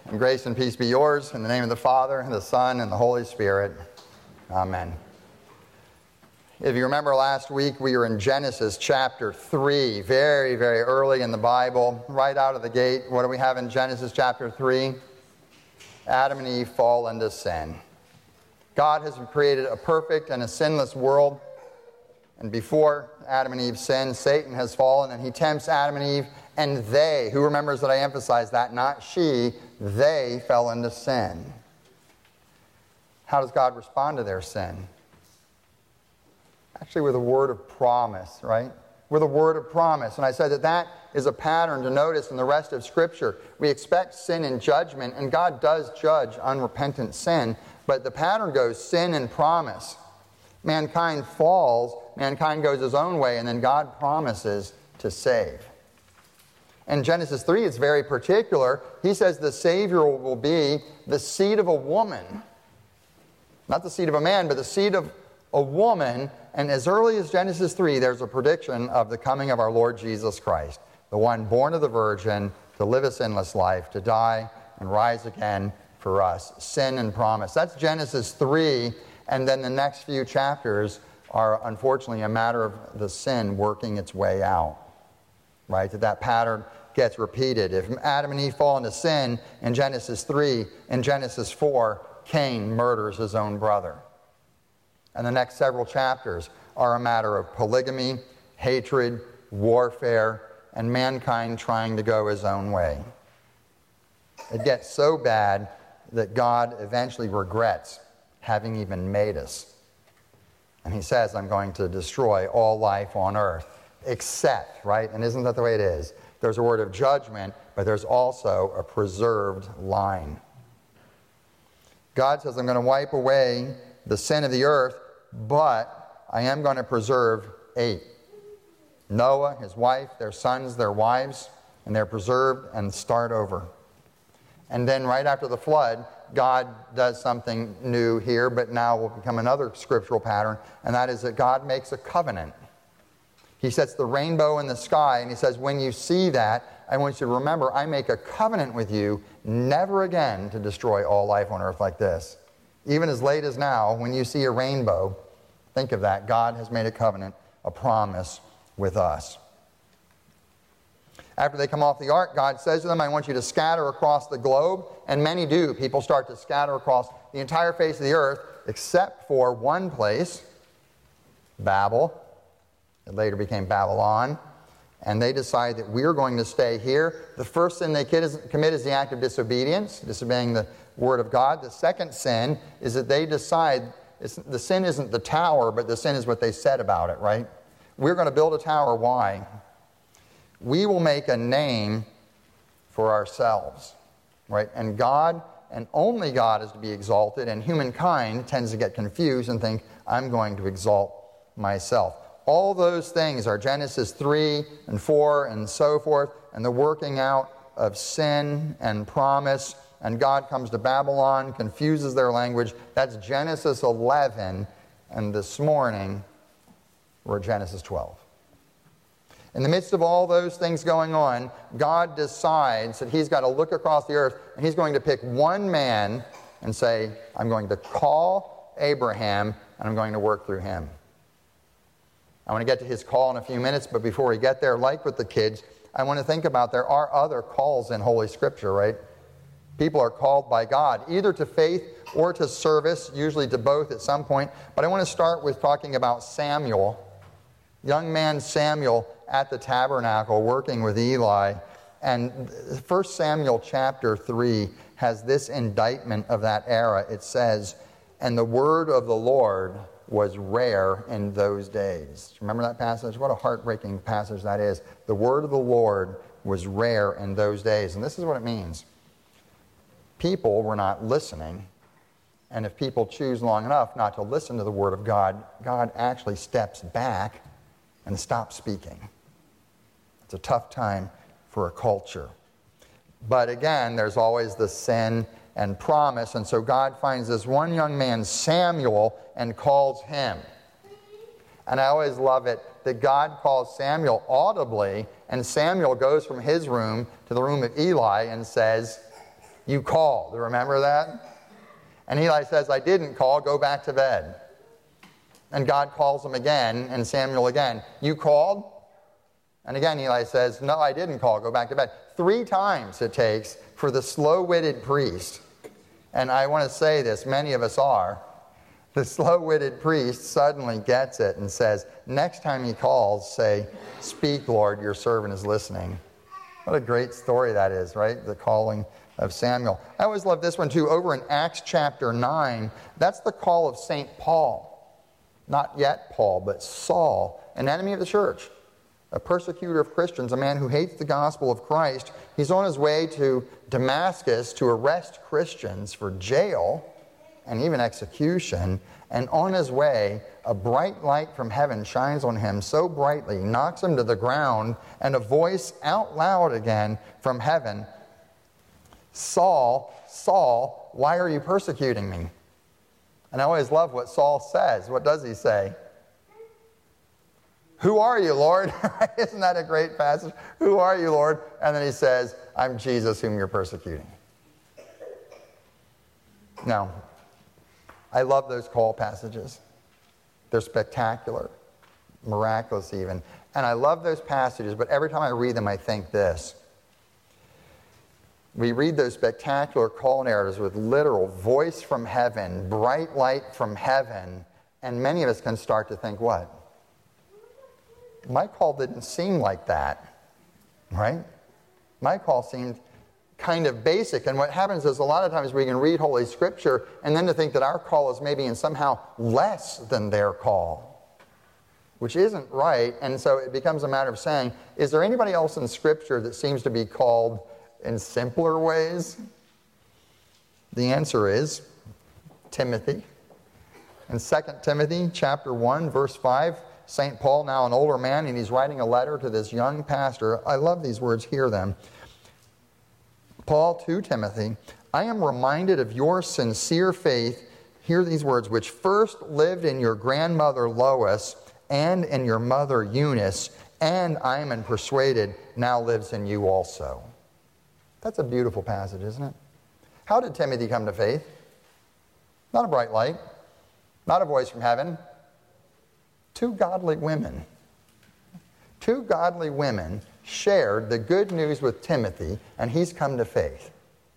And grace and peace be yours in the name of the Father, and the Son, and the Holy Spirit. Amen. If you remember last week, we were in Genesis chapter 3, very, very early in the Bible. Right out of the gate, what do we have in Genesis chapter 3? Adam and Eve fall into sin. God has created a perfect and a sinless world. And before Adam and Eve sin, Satan has fallen, and he tempts Adam and Eve, and they, who remembers that I emphasize that, not she, they fell into sin. How does God respond to their sin? Actually, with a word of promise, right? With a word of promise. And I said that that is a pattern to notice in the rest of Scripture. We expect sin and judgment, and God does judge unrepentant sin, but the pattern goes sin and promise. Mankind falls, mankind goes his own way, and then God promises to save. In Genesis 3, it's very particular. He says the Savior will be the seed of a woman. Not the seed of a man, but the seed of a woman. And as early as Genesis 3, there's a prediction of the coming of our Lord Jesus Christ, the one born of the Virgin, to live a sinless life, to die and rise again for us. Sin and promise. That's Genesis 3, and then the next few chapters are unfortunately a matter of the sin working its way out. Right? That pattern gets repeated. If Adam and Eve fall into sin in Genesis 3, in Genesis 4, Cain murders his own brother. And the next several chapters are a matter of polygamy, hatred, warfare, and mankind trying to go his own way. It gets so bad that God eventually regrets having even made us. And he says, I'm going to destroy all life on earth, except, right? And isn't that the way it is? There's a word of judgment, but there's also a preserved line. God says, I'm going to wipe away the sin of the earth, but I am going to preserve 8. Noah, his wife, their sons, their wives, and they're preserved and start over. And then right after the flood, God does something new here, but now will become another scriptural pattern, and that is that God makes a covenant. He sets the rainbow in the sky, and he says, when you see that, I want you to remember, I make a covenant with you never again to destroy all life on earth like this. Even as late as now, when you see a rainbow, think of that. God has made a covenant, a promise with us. After they come off the ark, God says to them, I want you to scatter across the globe, and many do. People start to scatter across the entire face of the earth, except for one place, Babel. It later became Babylon. And they decide that we're going to stay here. The first sin they commit is the act of disobedience, disobeying the word of God. The second sin is that they decide, the sin isn't the tower, but the sin is what they said about it, right? We're going to build a tower. Why? We will make a name for ourselves, right? And God, and only God, is to be exalted, and humankind tends to get confused and think, I'm going to exalt myself. All those things are Genesis 3 and 4 and so forth, and the working out of sin and promise, and God comes to Babylon, confuses their language. That's Genesis 11, and this morning we're at Genesis 12. In the midst of all those things going on, God decides that he's got to look across the earth, and he's going to pick one man and say, I'm going to call Abraham, and I'm going to work through him. I want to get to his call in a few minutes, but before we get there, like with the kids, I want to think about there are other calls in Holy Scripture, right? People are called by God, either to faith or to service, usually to both at some point. But I want to start with talking about Samuel, young man Samuel at the tabernacle working with Eli. And 1 Samuel chapter 3 has this indictment of that era. It says, and the word of the Lord was rare in those days. Remember that passage? What a heartbreaking passage that is. The word of the Lord was rare in those days. And this is what it means. People were not listening. And if people choose long enough not to listen to the word of God, God actually steps back and stops speaking. It's a tough time for a culture. But again, there's always the sin and promise. And so God finds this one young man, Samuel, and calls him. And I always love it that God calls Samuel audibly, and Samuel goes from his room to the room of Eli and says, You called. Remember that? And Eli says, I didn't call. Go back to bed. And God calls him again, and Samuel again. You called? And again, Eli says, no, I didn't call. Go back to bed. 3 times it takes for the slow-witted priest. And I want to say this, many of us are. The slow-witted priest suddenly gets it and says, next time he calls, say, speak, Lord, your servant is listening. What a great story that is, right? The calling of Samuel. I always love this one too. Over in Acts chapter 9, that's the call of St. Paul. Not yet Paul, but Saul, an enemy of the church, a persecutor of Christians, a man who hates the gospel of Christ. He's on his way to Damascus to arrest Christians for jail and even execution. And on his way, a bright light from heaven shines on him so brightly, knocks him to the ground, and a voice out loud again from heaven, Saul, Saul, why are you persecuting me? And I always love what Saul says. What does he say? Who are you, Lord? Isn't that a great passage? Who are you, Lord? And then he says, I'm Jesus whom you're persecuting. Now, I love those call passages. They're spectacular, miraculous even. And I love those passages, but every time I read them, I think this. We read those spectacular call narratives with literal voice from heaven, bright light from heaven, and many of us can start to think, what? My call didn't seem like that, right? My call seemed kind of basic. And what happens is a lot of times we can read Holy Scripture and then to think that our call is maybe in somehow less than their call, which isn't right. And so it becomes a matter of saying, is there anybody else in Scripture that seems to be called in simpler ways? The answer is Timothy. In 2 Timothy chapter 1, verse 5, St. Paul, now an older man, and he's writing a letter to this young pastor. I love these words. Hear them. Paul to Timothy, I am reminded of your sincere faith, hear these words, which first lived in your grandmother Lois and in your mother Eunice, and I am persuaded now lives in you also. That's a beautiful passage, isn't it? How did Timothy come to faith? Not a bright light, not a voice from heaven. 2 godly women. 2 godly women shared the good news with Timothy, and he's come to faith.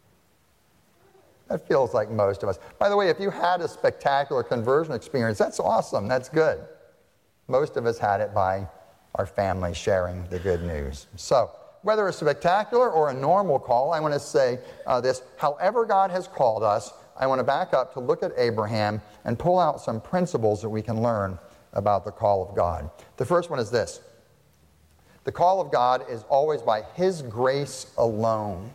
That feels like most of us. By the way, if you had a spectacular conversion experience, that's awesome. That's good. Most of us had it by our family sharing the good news. So, whether it's spectacular or a normal call, I want to say this. However God has called us, I want to back up to look at Abraham and pull out some principles that we can learn about the call of God. The first one is this. The call of God is always by His grace alone.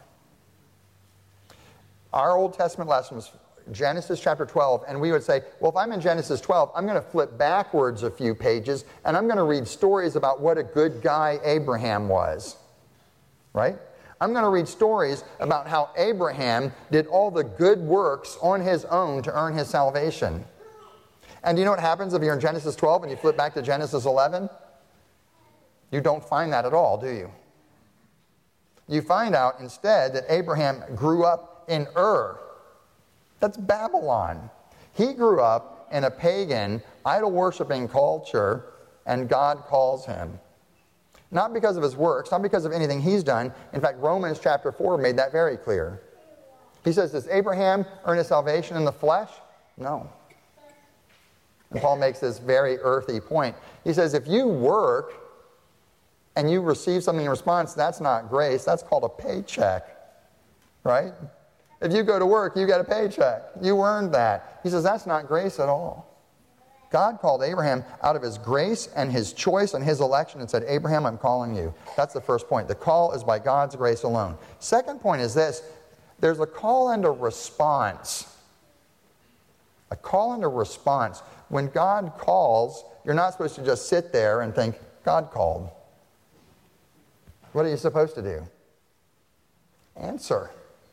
Our Old Testament lesson was Genesis chapter 12, and we would say, well, if I'm in Genesis 12, I'm going to flip backwards a few pages, and I'm going to read stories about what a good guy Abraham was. Right? I'm going to read stories about how Abraham did all the good works on his own to earn his salvation. And do you know what happens if you're in Genesis 12 and you flip back to Genesis 11? You don't find that at all, do you? You find out instead that Abraham grew up in Ur. That's Babylon. He grew up in a pagan, idol-worshiping culture, and God calls him. Not because of his works, not because of anything he's done. In fact, Romans chapter 4 made that very clear. He says, does Abraham earn his salvation in the flesh? No. And Paul makes this very earthy point. He says, if you work and you receive something in response, that's not grace. That's called a paycheck. Right? If you go to work, you get a paycheck. You earned that. He says, that's not grace at all. God called Abraham out of His grace and His choice and His election and said, Abraham, I'm calling you. That's the first point. The call is by God's grace alone. Second point is this. There's a call and a response. A call and a response. When God calls, you're not supposed to just sit there and think, God called. What are you supposed to do? Answer.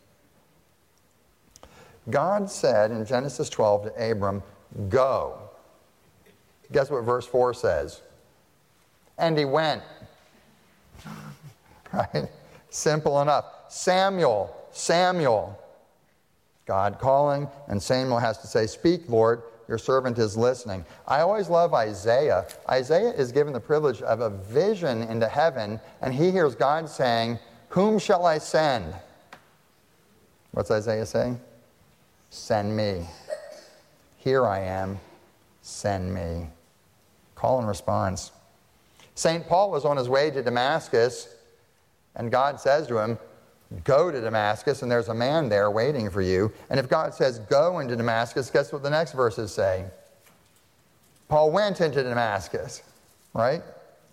God said in Genesis 12 to Abram, go. Guess what verse 4 says? And he went. Right? Simple enough. Samuel, Samuel. God calling, and Samuel has to say, speak, Lord, your servant is listening. I always love Isaiah. Isaiah is given the privilege of a vision into heaven, and he hears God saying, whom shall I send? What's Isaiah saying? Send me. Here I am. Send me. Call and response. St. Paul was on his way to Damascus, and God says to him, go to Damascus, and there's a man there waiting for you. And if God says go into Damascus, guess what the next verses say? Paul went into Damascus, right?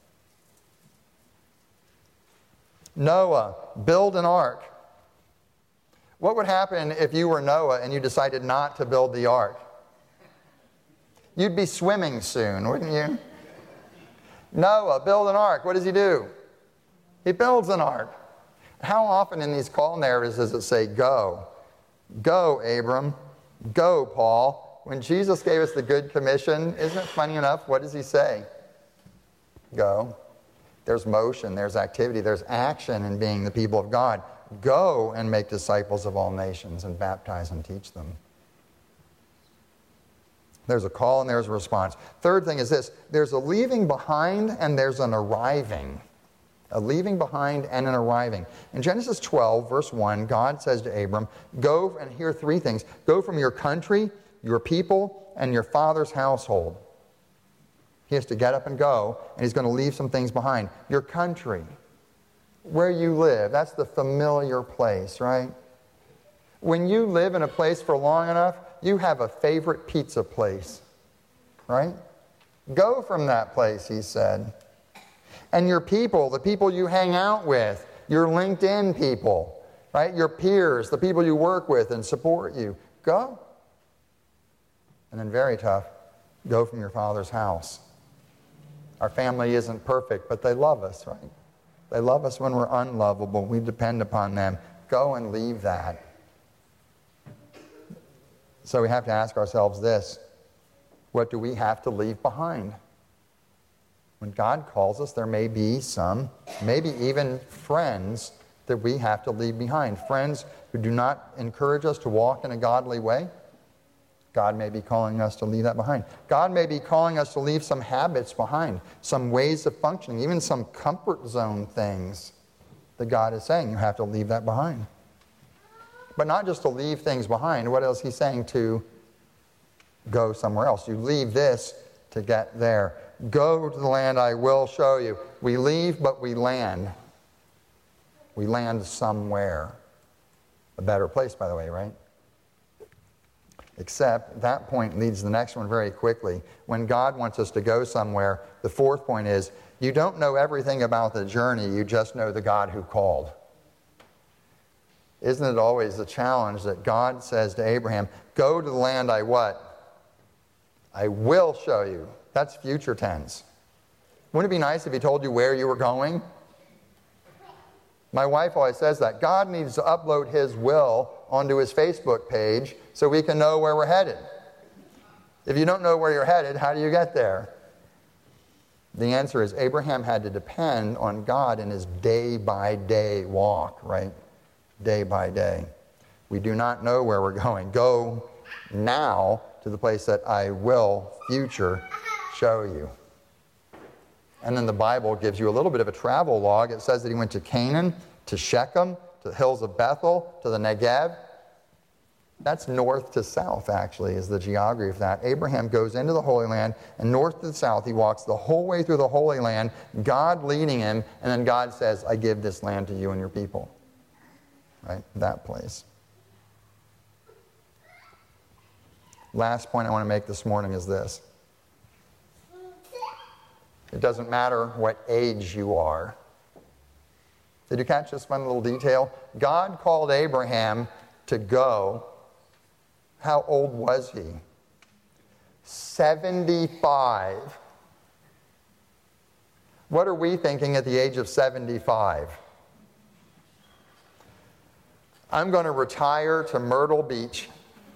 Noah, build an ark. What would happen if you were Noah and you decided not to build the ark? You'd be swimming soon, wouldn't you? Noah, build an ark. What does he do? He builds an ark. How often in these call narratives does it say, go? Go, Abram. Go, Paul. When Jesus gave us the Good Commission, isn't it funny enough? What does he say? Go. There's motion, there's activity, there's action in being the people of God. Go and make disciples of all nations and baptize and teach them. There's a call and there's a response. Third thing is this. There's a leaving behind and there's an arriving. A leaving behind and an arriving. In Genesis 12, verse 1, God says to Abram, go, and here are three things. Go from your country, your people, and your father's household. He has to get up and go, and he's going to leave some things behind. Your country, where you live, that's the familiar place, right? When you live in a place for long enough, you have a favorite pizza place, right? Go from that place, he said. And your people, the people you hang out with, your LinkedIn people, right? Your peers, the people you work with and support you. Go. And then very tough, go from your father's house. Our family isn't perfect, but they love us, right? They love us when we're unlovable. We depend upon them. Go and leave that. So we have to ask ourselves this. What do we have to leave behind? When God calls us, there may be some, maybe even friends that we have to leave behind. Friends who do not encourage us to walk in a godly way. God may be calling us to leave that behind. God may be calling us to leave some habits behind, some ways of functioning, even some comfort zone things that God is saying you have to leave that behind. But not just to leave things behind. What else is he saying? To go somewhere else. You leave this to get there. Go to the land I will show you. We leave, but we land. We land somewhere. A better place, by the way, right? Except that point leads to the next one very quickly. When God wants us to go somewhere, the fourth point is, you don't know everything about the journey, you just know the God who called. Isn't it always the challenge that God says to Abraham, go to the land I what? I will show you. That's future tense. Wouldn't it be nice if he told you where you were going? My wife always says that. God needs to upload his will onto his Facebook page so we can know where we're headed. If you don't know where you're headed, how do you get there? The answer is Abraham had to depend on God in his day-by-day walk, right? Day by day. We do not know where we're going. Go now to the place that I will, future, show you. And then the Bible gives you a little bit of a travel log. It says that he went to Canaan, to Shechem, to the hills of Bethel, to the Negev. That's north to south, actually, is the geography of that. Abraham goes into the Holy Land, and north to the south, he walks the whole way through the Holy Land, God leading him, and then God says, I give this land to you and your people. Right? That place. Last point I want to make this morning is this. It doesn't matter what age you are. Did you catch this fun little detail? God called Abraham to go. How old was he? 75. What are we thinking at the age of 75? I'm going to retire to Myrtle Beach,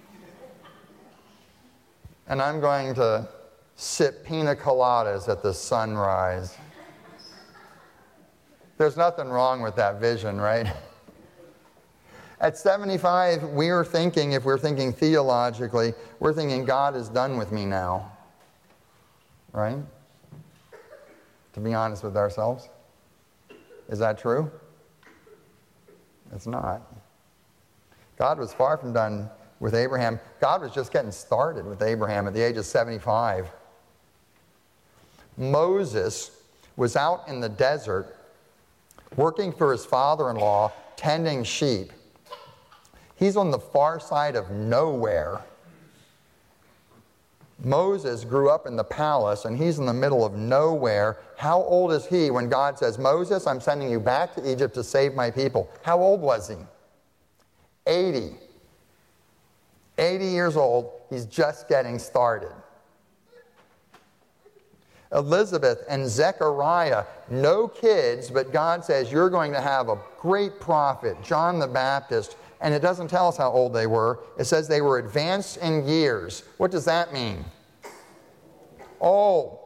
and I'm going to sip pina coladas at the sunrise. There's nothing wrong with that vision, right? At 75, we're thinking, if we're thinking theologically, we're thinking God is done with me now. Right? To be honest with ourselves. Is that true? It's not. God was far from done with Abraham. God was just getting started with Abraham at the age of 75. Moses was out in the desert working for his father-in-law, tending sheep. He's on the far side of nowhere. Moses grew up in the palace, and he's in the middle of nowhere. How old is he when God says, Moses, I'm sending you back to Egypt to save my people? How old was he? 80. 80 years old. He's just getting started. Elizabeth and Zechariah, no kids, but God says you're going to have a great prophet, John the Baptist, and it doesn't tell us how old they were. It says they were advanced in years. What does that mean? Old.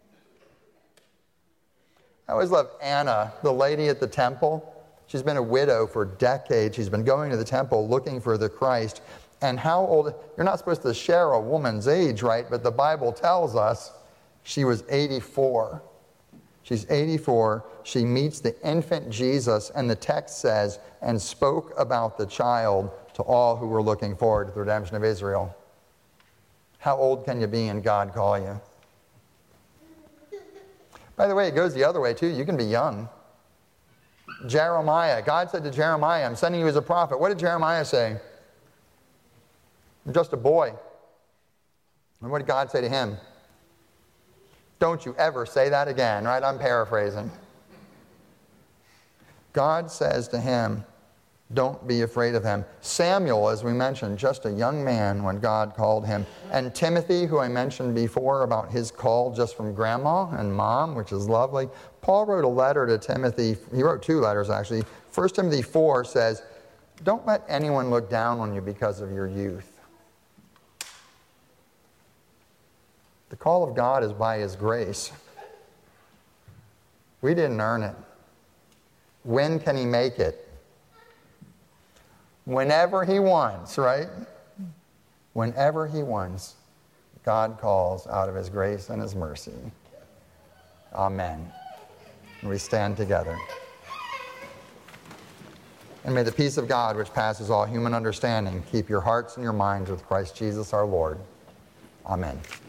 I always love Anna, the lady at the temple. She's been a widow for decades. She's been going to the temple looking for the Christ. And how old? You're not supposed to share a woman's age, right? But the Bible tells us she was 84. She's 84. She meets the infant Jesus, and the text says, and spoke about the child to all who were looking forward to the redemption of Israel. How old can you be and God call you? By the way, it goes the other way too. You can be young. Jeremiah. God said to Jeremiah, I'm sending you as a prophet. What did Jeremiah say? I'm just a boy. And what did God say to him? Don't you ever say that again, right? I'm paraphrasing. God says to him, don't be afraid of him. Samuel, as we mentioned, just a young man when God called him. And Timothy, who I mentioned before about his call just from grandma and mom, which is lovely. Paul wrote a letter to Timothy. He wrote 2 letters, actually. 1 Timothy 4 says, don't let anyone look down on you because of your youth. The call of God is by His grace. We didn't earn it. When can He make it? Whenever He wants, right? Whenever He wants, God calls out of His grace and His mercy. Amen. And we stand together. And may the peace of God, which passes all human understanding, keep your hearts and your minds with Christ Jesus our Lord. Amen.